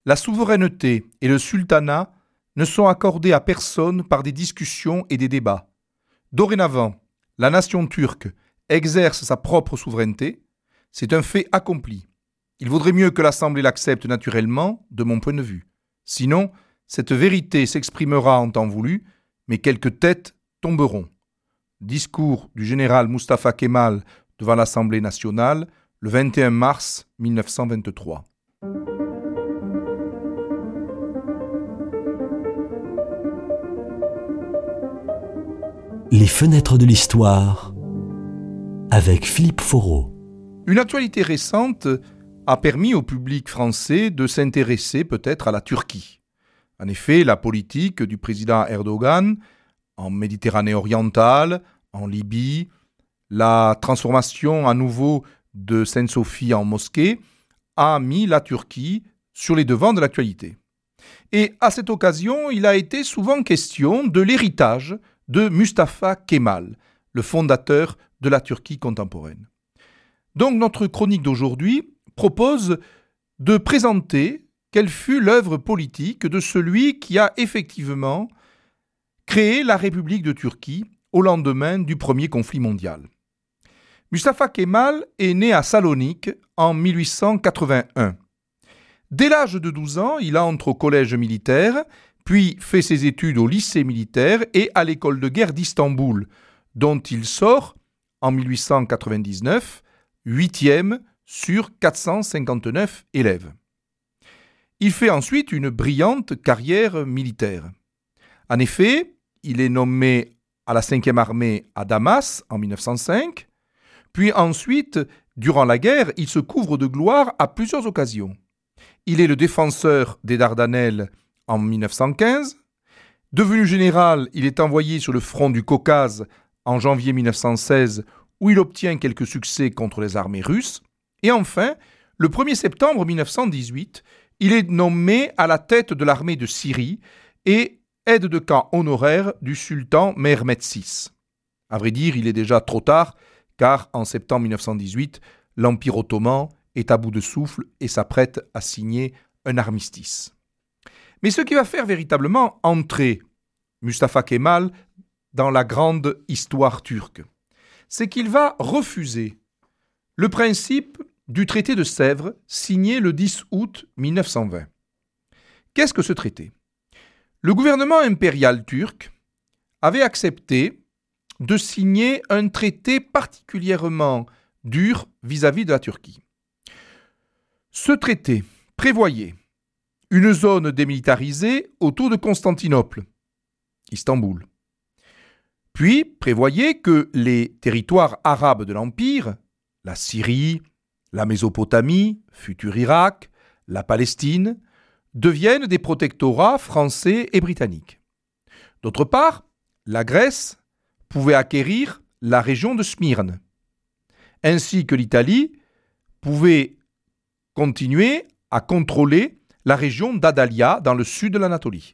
La souveraineté et le sultanat ne sont accordés à personne par des discussions et des débats. Dorénavant, la nation turque exerce sa propre souveraineté. C'est un fait accompli. Il vaudrait mieux que l'Assemblée l'accepte naturellement, de mon point de vue. Sinon, cette vérité s'exprimera en temps voulu, mais quelques têtes tomberont. Discours du général Mustafa Kemal devant l'Assemblée nationale le 21 mars 1923. Les fenêtres de l'histoire avec Philippe Foreau. Une actualité récente a permis au public français de s'intéresser peut-être à la Turquie. En effet, la politique du président Erdogan en Méditerranée orientale, en Libye, la transformation à nouveau de Sainte-Sophie en mosquée a mis la Turquie sur les devants de l'actualité. Et à cette occasion, il a été souvent question de l'héritage de Mustafa Kemal, le fondateur de la Turquie contemporaine. Donc notre chronique d'aujourd'hui propose de présenter quelle fut l'œuvre politique de celui qui a effectivement créé la République de Turquie au lendemain du premier conflit mondial. Mustafa Kemal est né à Salonique en 1881. Dès l'âge de 12 ans, il entre au collège militaire, puis fait ses études au lycée militaire et à l'école de guerre d'Istanbul, dont il sort en 1899, 8e sur 459 élèves. Il fait ensuite une brillante carrière militaire. En effet, il est nommé à la 5e armée à Damas en 1905, puis ensuite, durant la guerre, il se couvre de gloire à plusieurs occasions. Il est le défenseur des Dardanelles en 1915. Devenu général, il est envoyé sur le front du Caucase en janvier 1916, où il obtient quelques succès contre les armées russes. Et enfin, le 1er septembre 1918, il est nommé à la tête de l'armée de Syrie et aide de camp honoraire du sultan Mehmed VI. À vrai dire, il est déjà trop tard, car en septembre 1918, l'Empire ottoman est à bout de souffle et s'apprête à signer un armistice. Mais ce qui va faire véritablement entrer Mustafa Kemal dans la grande histoire turque, c'est qu'il va refuser le principe du traité de Sèvres signé le 10 août 1920. Qu'est-ce que ce traité ? Le gouvernement impérial turc avait accepté de signer un traité particulièrement dur vis-à-vis de la Turquie. Ce traité prévoyait une zone démilitarisée autour de Constantinople, Istanbul. Puis prévoyait que les territoires arabes de l'Empire, la Syrie, la Mésopotamie, futur Irak, la Palestine, deviennent des protectorats français et britanniques. D'autre part, la Grèce pouvait acquérir la région de Smyrne, ainsi que l'Italie pouvait continuer à contrôler la région d'Adalia dans le sud de l'Anatolie.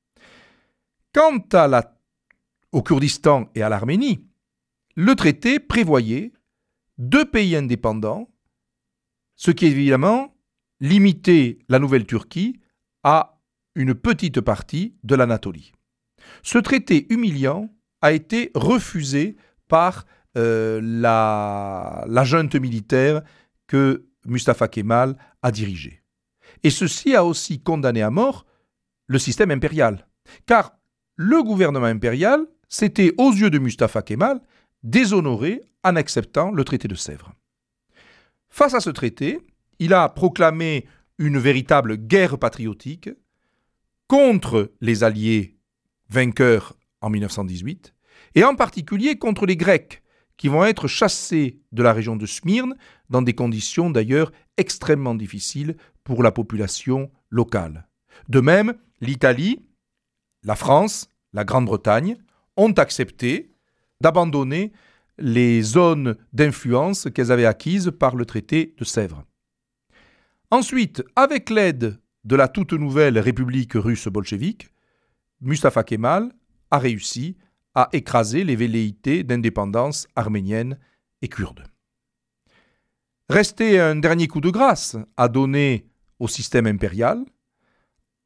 Quant au Kurdistan et à l'Arménie, le traité prévoyait 2 pays indépendants, ce qui évidemment limitait la Nouvelle-Turquie à une petite partie de l'Anatolie. Ce traité humiliant a été refusé par la junte militaire que Mustafa Kemal a dirigée. Et ceci a aussi condamné à mort le système impérial, car le gouvernement impérial s'était, aux yeux de Mustafa Kemal, déshonoré en acceptant le traité de Sèvres. Face à ce traité, il a proclamé une véritable guerre patriotique contre les Alliés vainqueurs en 1918, et en particulier contre les Grecs, qui vont être chassés de la région de Smyrne dans des conditions d'ailleurs extrêmement difficiles pour la population locale. De même, l'Italie, la France, la Grande-Bretagne ont accepté d'abandonner les zones d'influence qu'elles avaient acquises par le traité de Sèvres. Ensuite, avec l'aide de la toute nouvelle République russe bolchevique, Mustafa Kemal a réussi à écraser les velléités d'indépendance arménienne et kurde. Restait un dernier coup de grâce à donner au système impérial,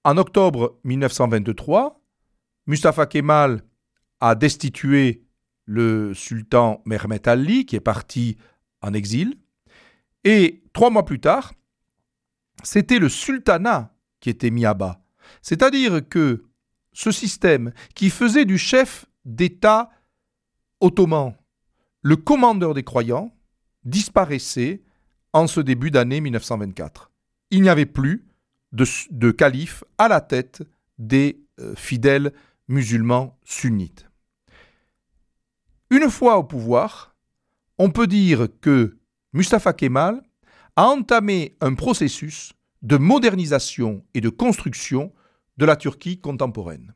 En octobre 1923, Mustafa Kemal a destitué le sultan Mehmet Ali, qui est parti en exil. Et 3 mois plus tard, c'était le sultanat qui était mis à bas. C'est-à-dire que ce système qui faisait du chef d'État ottoman le commandeur des croyants disparaissait en ce début d'année 1924. Il n'y avait plus de calife à la tête des fidèles musulmans sunnites. Une fois au pouvoir, on peut dire que Mustafa Kemal a entamé un processus de modernisation et de construction de la Turquie contemporaine.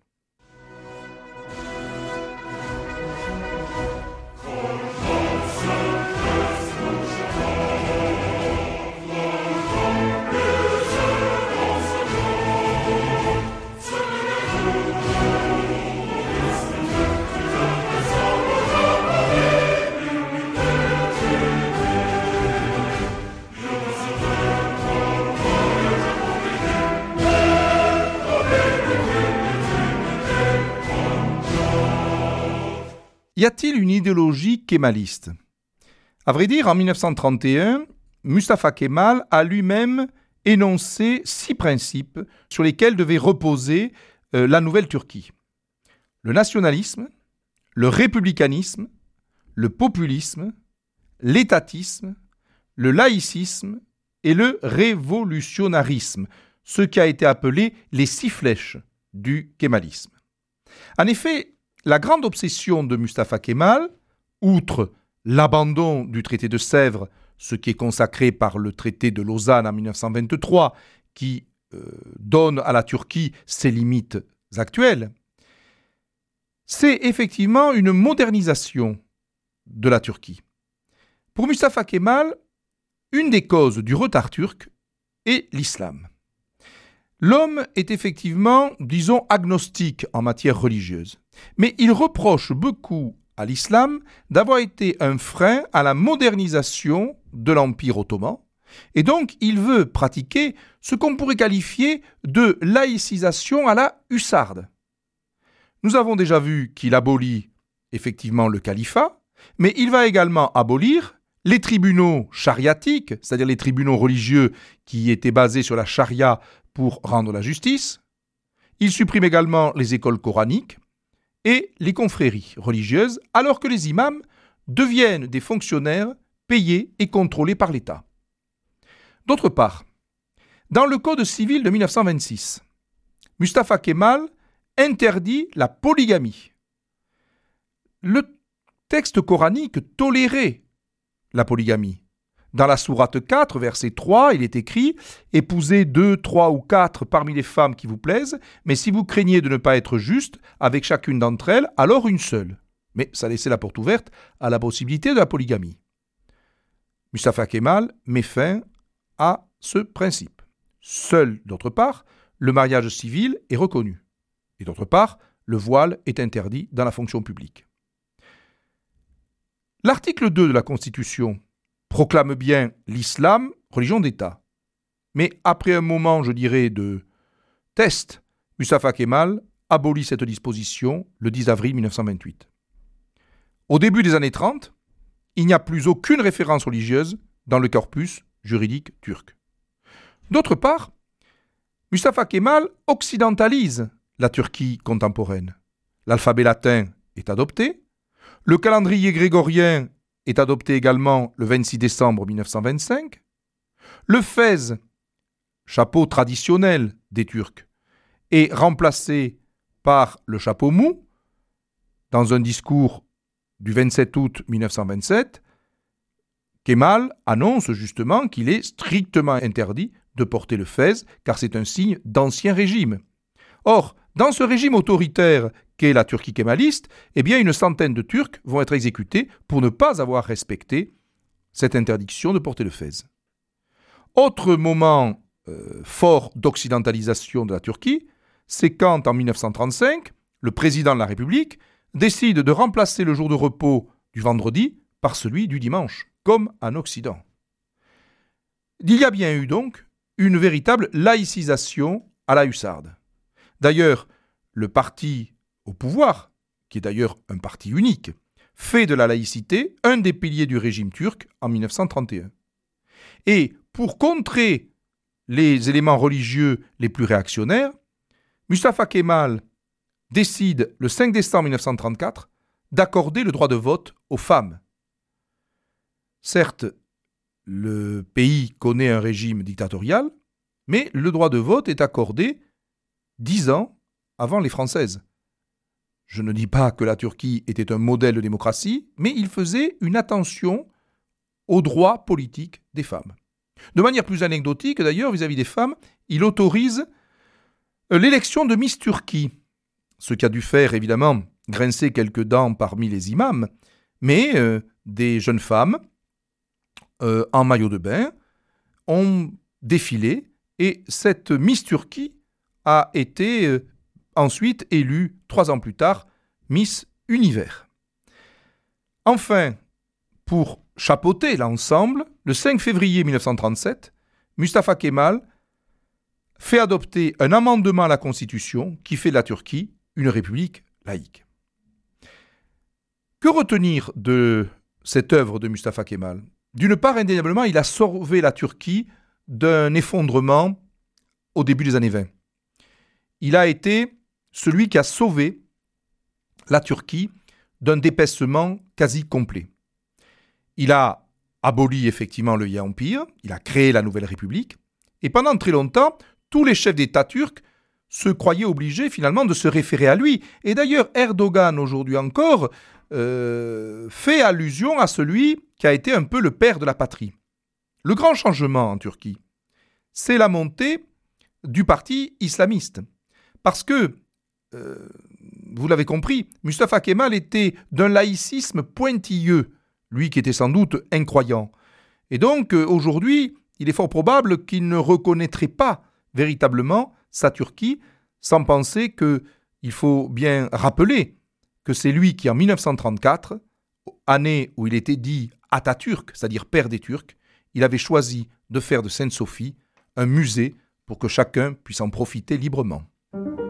Y a-t-il une idéologie kémaliste ? À vrai dire, en 1931, Mustafa Kemal a lui-même énoncé 6 principes sur lesquels devait reposer la nouvelle Turquie. Le nationalisme, le républicanisme, le populisme, l'étatisme, le laïcisme et le révolutionnarisme, ce qui a été appelé les 6 flèches du kémalisme. En effet, la grande obsession de Mustafa Kemal, outre l'abandon du traité de Sèvres, ce qui est consacré par le traité de Lausanne en 1923, qui donne à la Turquie ses limites actuelles, c'est effectivement une modernisation de la Turquie. Pour Mustafa Kemal, une des causes du retard turc est l'islam. L'homme est effectivement, disons, agnostique en matière religieuse, mais il reproche beaucoup à l'islam d'avoir été un frein à la modernisation de l'Empire ottoman, et donc il veut pratiquer ce qu'on pourrait qualifier de laïcisation à la hussarde. Nous avons déjà vu qu'il abolit effectivement le califat, mais il va également abolir les tribunaux chariatiques, c'est-à-dire les tribunaux religieux qui étaient basés sur la charia pour rendre la justice. Il supprime également les écoles coraniques et les confréries religieuses, alors que les imams deviennent des fonctionnaires payés et contrôlés par l'État. D'autre part, dans le Code civil de 1926, Mustafa Kemal interdit la polygamie. Le texte coranique tolérait la polygamie. Dans la sourate 4, verset 3, il est écrit « Épousez 2, 3 ou 4 parmi les femmes qui vous plaisent, mais si vous craignez de ne pas être juste avec chacune d'entre elles, alors une seule. » Mais ça laissait la porte ouverte à la possibilité de la polygamie. Mustafa Kemal met fin à ce principe. Seul, d'autre part, le mariage civil est reconnu. Et d'autre part, le voile est interdit dans la fonction publique. L'article 2 de la Constitution proclame bien l'islam religion d'État. Mais après un moment, je dirais, de test, Mustafa Kemal abolit cette disposition le 10 avril 1928. Au début des années 30, il n'y a plus aucune référence religieuse dans le corpus juridique turc. D'autre part, Mustafa Kemal occidentalise la Turquie contemporaine. L'alphabet latin est adopté, le calendrier grégorien est adopté également le 26 décembre 1925. Le fez, chapeau traditionnel des Turcs, est remplacé par le chapeau mou. Dans un discours du 27 août 1927, Kemal annonce justement qu'il est strictement interdit de porter le fez car c'est un signe d'ancien régime. Or, dans ce régime autoritaire qu'est la Turquie kémaliste, eh bien une centaine de Turcs vont être exécutés pour ne pas avoir respecté cette interdiction de porter le fez. Autre moment fort d'occidentalisation de la Turquie, c'est quand en 1935, le président de la République décide de remplacer le jour de repos du vendredi par celui du dimanche, comme en Occident. Il y a bien eu donc une véritable laïcisation à la hussarde. D'ailleurs, le parti au pouvoir, qui est d'ailleurs un parti unique, fait de la laïcité un des piliers du régime turc en 1931. Et pour contrer les éléments religieux les plus réactionnaires, Mustafa Kemal décide le 5 décembre 1934 d'accorder le droit de vote aux femmes. Certes, le pays connaît un régime dictatorial, mais le droit de vote est accordé 10 ans avant les Françaises. Je ne dis pas que la Turquie était un modèle de démocratie, mais il faisait une attention aux droits politiques des femmes. De manière plus anecdotique, d'ailleurs, vis-à-vis des femmes, il autorise l'élection de Miss Turquie, ce qui a dû faire, évidemment, grincer quelques dents parmi les imams, mais des jeunes femmes en maillot de bain ont défilé et cette Miss Turquie a été ensuite élue 3 ans plus tard Miss Univers. Enfin, pour chapeauter l'ensemble, le 5 février 1937, Mustafa Kemal fait adopter un amendement à la Constitution qui fait de la Turquie une république laïque. Que retenir de cette œuvre de Mustafa Kemal ? D'une part, indéniablement, il a sauvé la Turquie d'un effondrement au début des années 20. Il a été celui qui a sauvé la Turquie d'un dépècement quasi complet. Il a aboli effectivement le Empire, il a créé la Nouvelle République, et pendant très longtemps, tous les chefs d'État turcs se croyaient obligés finalement de se référer à lui. Et d'ailleurs, Erdogan, aujourd'hui encore, fait allusion à celui qui a été un peu le père de la patrie. Le grand changement en Turquie, c'est la montée du parti islamiste. Parce que, vous l'avez compris, Mustafa Kemal était d'un laïcisme pointilleux, lui qui était sans doute incroyant. Et donc, aujourd'hui, il est fort probable qu'il ne reconnaîtrait pas véritablement sa Turquie, sans penser qu'il faut bien rappeler que c'est lui qui, en 1934, année où il était dit Atatürk, c'est-à-dire père des Turcs, il avait choisi de faire de Sainte-Sophie un musée pour que chacun puisse en profiter librement.